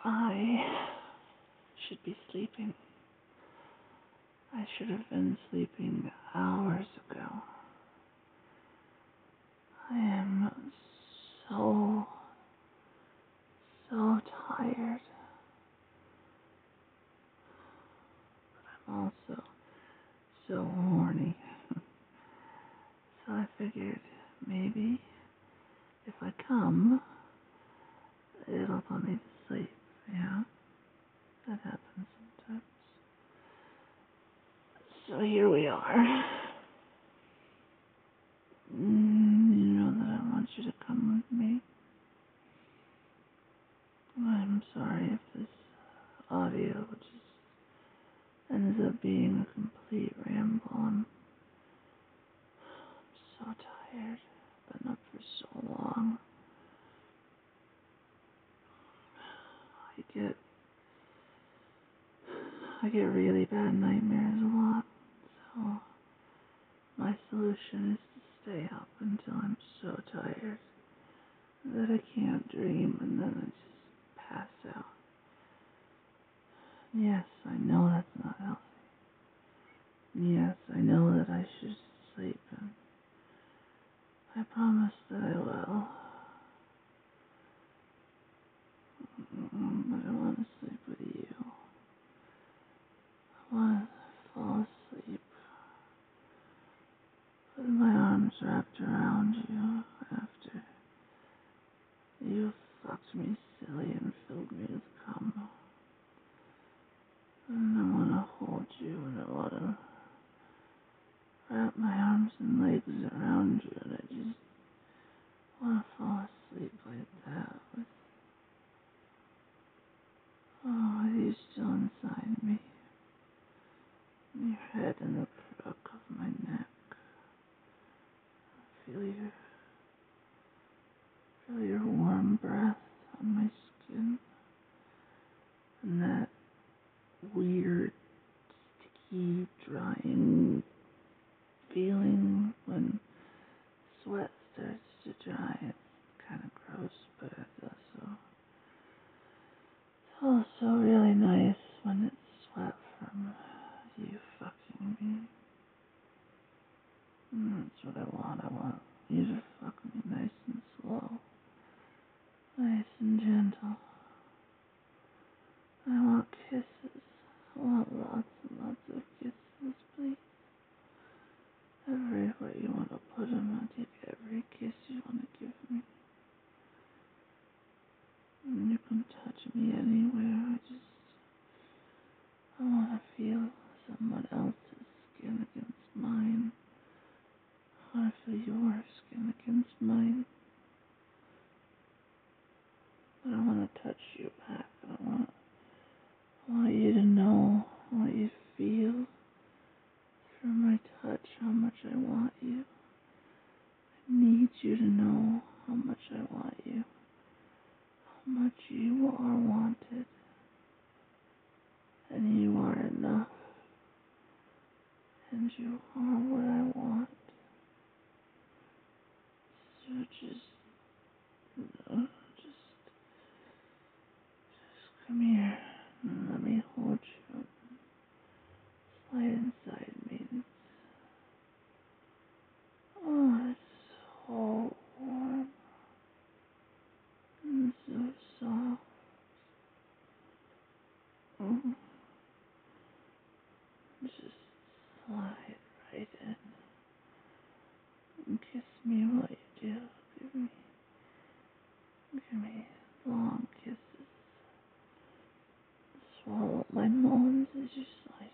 I should be sleeping. I should have been sleeping hours ago. I am so, so tired. I'm also so horny. So I figured maybe if I come, it'll put me to sleep. Yeah, that happens sometimes. So here we are. You know that I want you to come with me. I'm sorry if this audio just ends up being a complete ramble. I'm so tired. Been up for so long. I get I get really bad nightmares a lot. So my solution is to stay up until I'm so tired that I can't dream and then I just pass out. Yes, I know that's not healthy. Yes, I know that I should sleep, and I promise that I will. But I want to sleep with you. I want to fall asleep with my arms wrapped around you after you fucked me silly and filled me with cum. And I want to hold you and I want to wrap my arms and legs around you and I just want to fall asleep like that with you still inside me. Your head in the crook of my neck. Feel your warm breath on my skin. And that weird, sticky, drying feeling when sweat starts to dry. It's kind of gross, but it's also really nice when it's sweat from you fucking me. And that's what I want. I want you to fuck me nice and slow. Nice and gentle. I want kisses. I want lots and lots of kisses, please. Everywhere you want to put them, I'll take every kiss you want to give me. And you can touch me anywhere. I want to feel someone else's skin against mine. I want to feel your skin against mine. But I want to touch you back. I want you to know, I want you to feel through my touch how much I want you. I need you to know how much I want you. How much you are wanted. And you are enough. And you are what I want. So just come here and let me hold you. Slide inside me. Oh, it's so warm and so soft. Mm. Just slide right in and kiss me while you do. Give me long kisses. Swallow my moans as you slide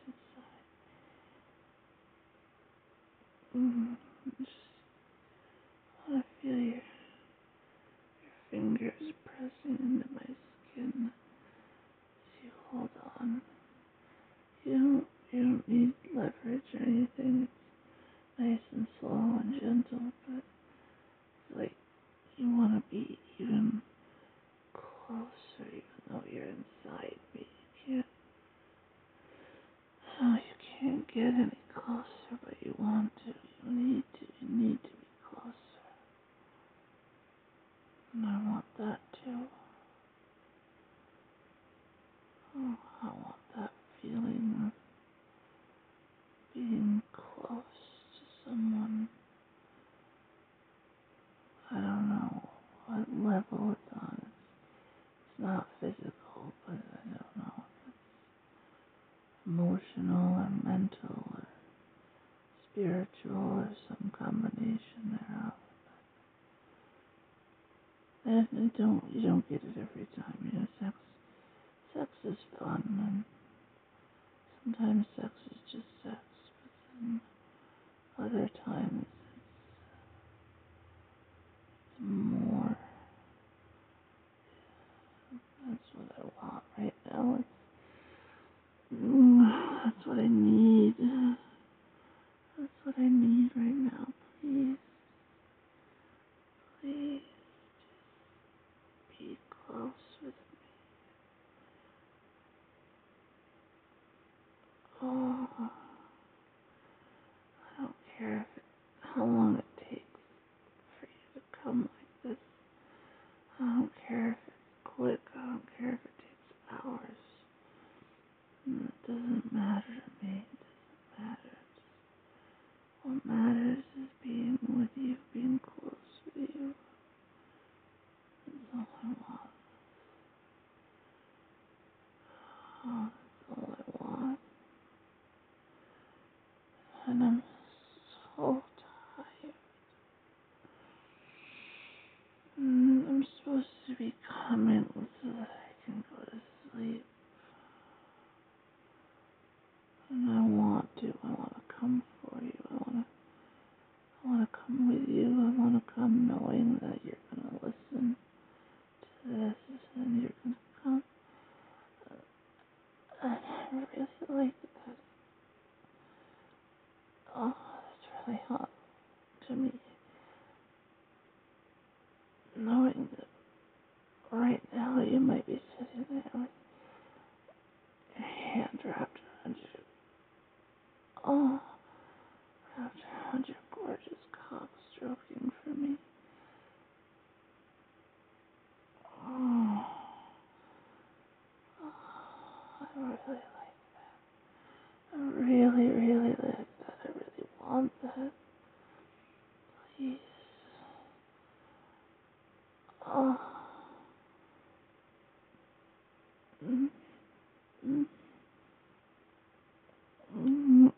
inside. Just want to feel your fingers pressing into my skin as you hold on. You don't need leverage or anything. It's nice and slow and gentle, but it's like you want to be even closer, even though you're inside me. You can't get any closer, but you want to. You need to be closer. And I want that too. don't get it every time. Sex is fun, and sometimes sex is just sex, but then other times it's more. That's what I want right now. That's what I need. That's what I need right now. Please, please be close with me. Oh, I don't care how long it takes for you to come like this. I don't care if it's quick. I don't care if it takes hours. It doesn't matter to me. It doesn't matter. What matters is being with you, being close with you. That's all I want. Oh, that's all I want. And I'm so tired. I'm supposed to be coming so that I can go to sleep. And I want to. I want to come for you. I want to come with you. I want to come knowing that you're going to listen to this and you're going to come. And I really like that. Oh, that's really hot to me. Knowing that right now you might be sitting there with your hand wrapped around you. Oh, wrapped around your gorgeous cock stroking for me. Oh, I really like that. I really, really like that. I really want that. Please. Oh. Mm, mm, mm.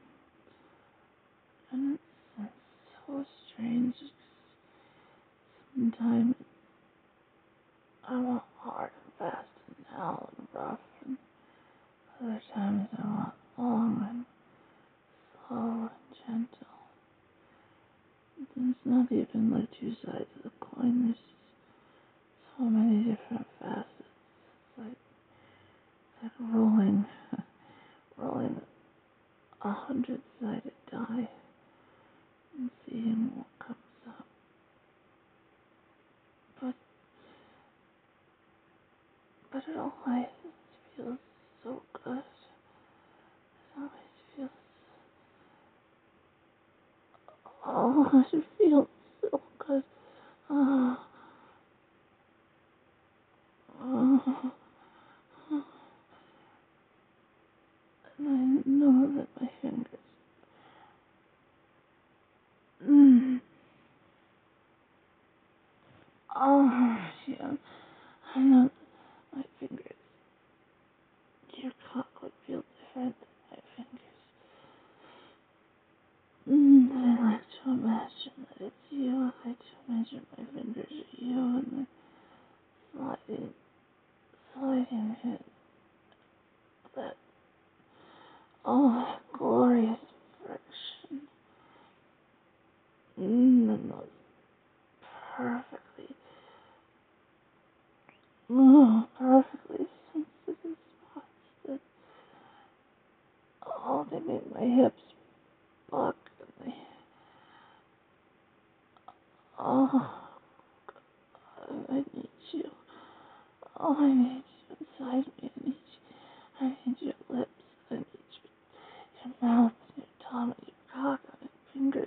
And it's so strange. Sometimes I want hard and fast and now and rough, and other times I want long and slow and gentle. There's not even like two sides of the coin. There's so many different facets. It's like rolling 100-sided die and seeing what comes up. But it always feels so good. It always feels, oh, it feels so good. Oh, oh, oh. And I know that my fingers, mm, oh, yeah, I know that my fingers, your cock would feel different than my fingers. I like to imagine that it's you. I like to imagine my fingers are you and then sliding in that, oh, that glorious friction. And those perfectly, perfectly sensitive spots that, oh, they make my hips buck and they, oh, God, I need you. Oh, I need you inside me. I need your lips. I need your mouth and your tongue and your cock and your fingers.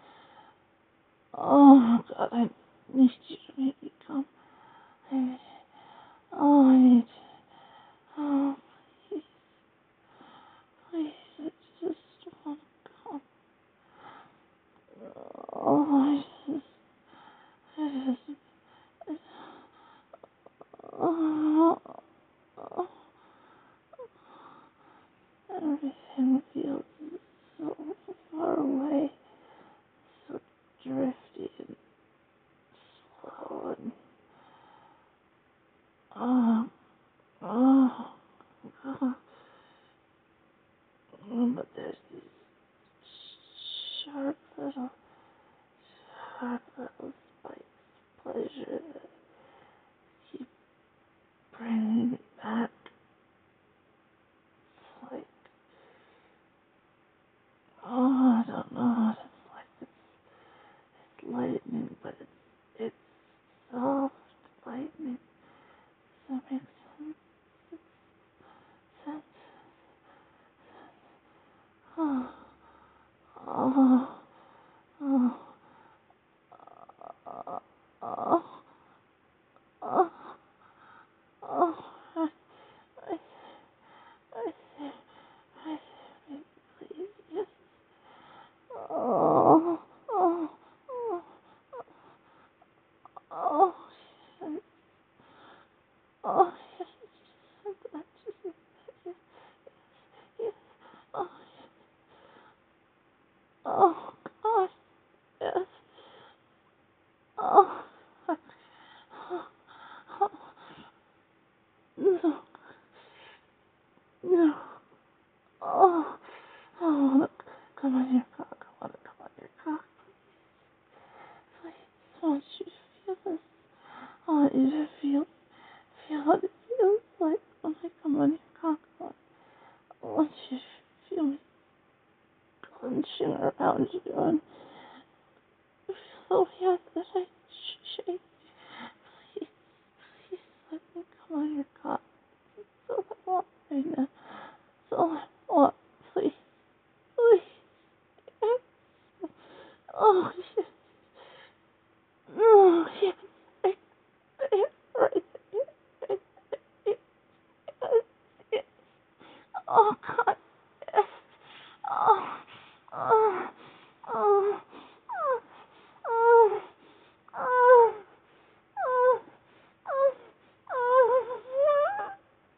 Oh, God, I need you to make me come. I need, oh, I need you. Oh, please, please, I just want to come. Oh, I just, oh, oh, everything feels Oh, oh, oh. But there's these sharp little, sharp little spikes of pleasure that keep bringing me back. It's like, oh, I don't know what it's like. It's lightning, but it's soft lightning. Does that make sense? Sense? Oh, oh, oh, oh, oh, oh, oh. I, I, I, please, yes. Oh, oh, oh, oh, yes. Oh, yes, I'm glad to see that. Yes, yes. Oh, oh, God, yes. Oh, oh, oh, no, no. Oh, I wanna come on your cock. I wanna come on your cock. Please, I want you to feel this. I want you to feel what it feels like when I come on your cock. I want you to feel me clenching around you and feel the that I shake. Please, please let me come on your cock. That's all I want right now. That's all I want. Please, please. Yes. Oh, yes. Oh, yes. Right there. Right there. Right there. Yes. Yes. Oh, God. Yes. Oh. Oh. Oh. Oh. Oh. Oh. Oh. Oh. Oh.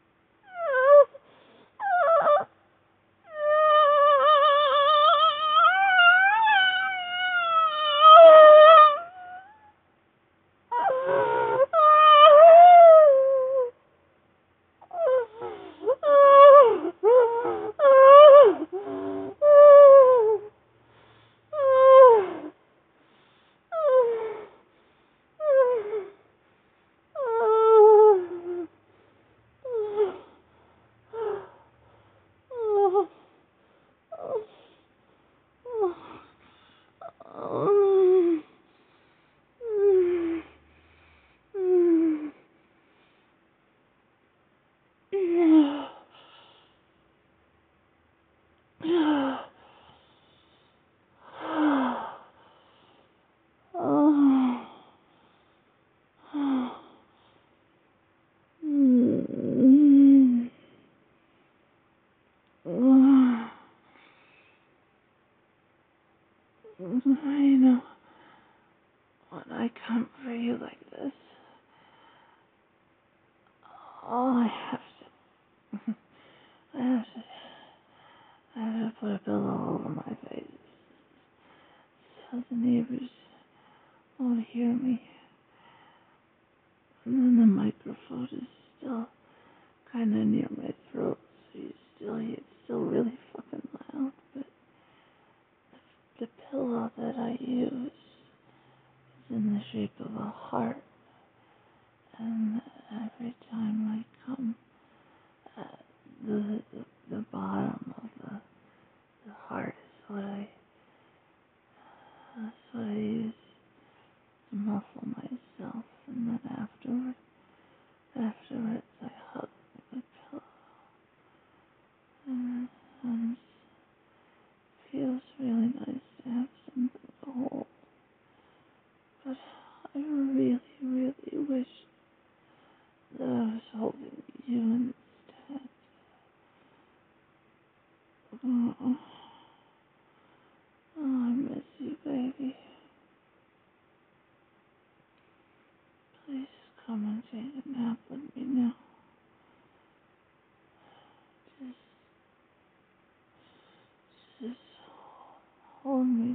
I know when I come for you like this, all I have to, I have to, I have to put a pillow over my face so the neighbors won't hear me. And then the microphone is still kind of near my throat, so it's still really fucking loud. But the pillow that I use is in the shape of a heart, and every time I come, uh, the bottom of the heart is that's what I use to muffle myself, and then afterwards I hug the pillow, and it feels really nice to have something to hold. But I really, really wish that I was holding you instead. Oh, I miss you, baby. Please come and take a nap with me now. Just hold me